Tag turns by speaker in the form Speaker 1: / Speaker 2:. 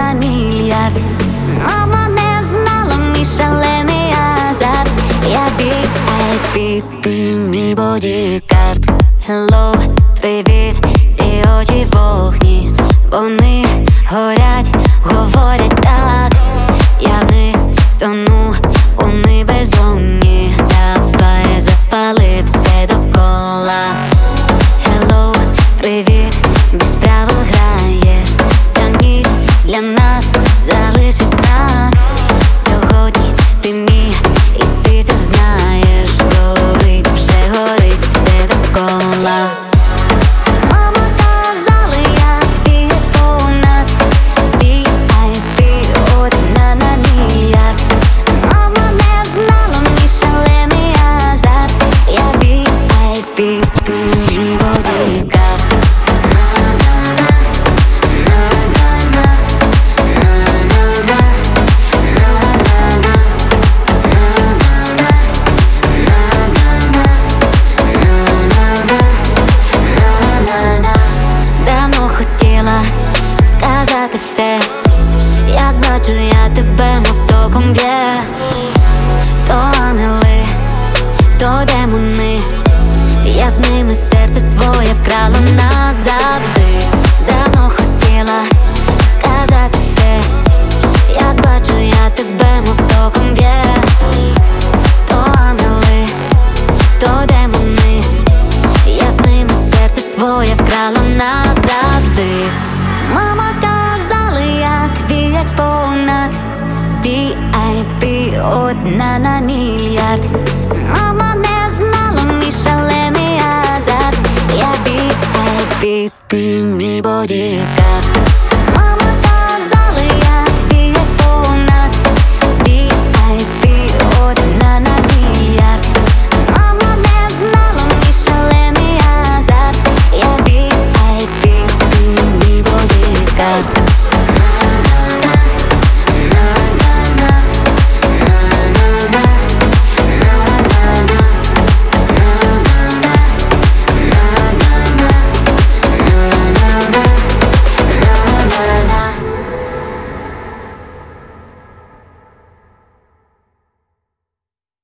Speaker 1: на мільярд. Мама не знала мій шалений азарт. Я VIP, ти мій бодікард. Hello, привіт, ці очі вогні, вони горять, говорять так. Я в них тону, вони бездомні. Давай запали все довкола. Hello, привіт, без правил граєш. Ця ніч для нас залишить знак. Сьогодні ти мій, і ти це знаєш. Горить, вже горить все довкола. Мама казала, я твій експонат. VIP, одна на мільярд. Мама не знала мій шалений азарт. Я VIP, ти мій бодікард. Давно хотіла сказати все, як бачу я тебе, мов током б'є. То ангели, то демони, я з ними, серце твоє вкрала назавжди. Давно хотіла сказати все, як бачу я тебе, мов током б'є. То ангели, то демони, я з ними, серце твоє вкрала назавжди. Мама казала, я твій експонат. VIP, одна на мільярд. Мама не знала мій шалений азарт. Я VIP, ти мій бодікард.